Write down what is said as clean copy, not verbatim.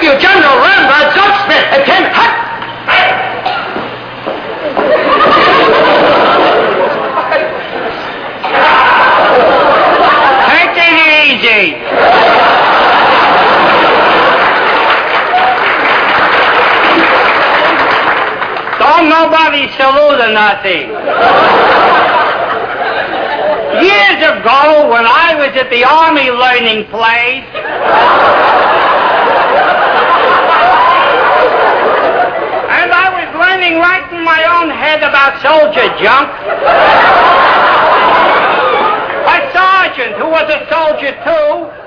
you, General Ramrod Goldsmith. Tim, hut! Take it easy. Don't nobody salute or nothing. Years ago, when I was at the Army learning place, and I was learning right in my own head about soldier junk, a sergeant who was a soldier too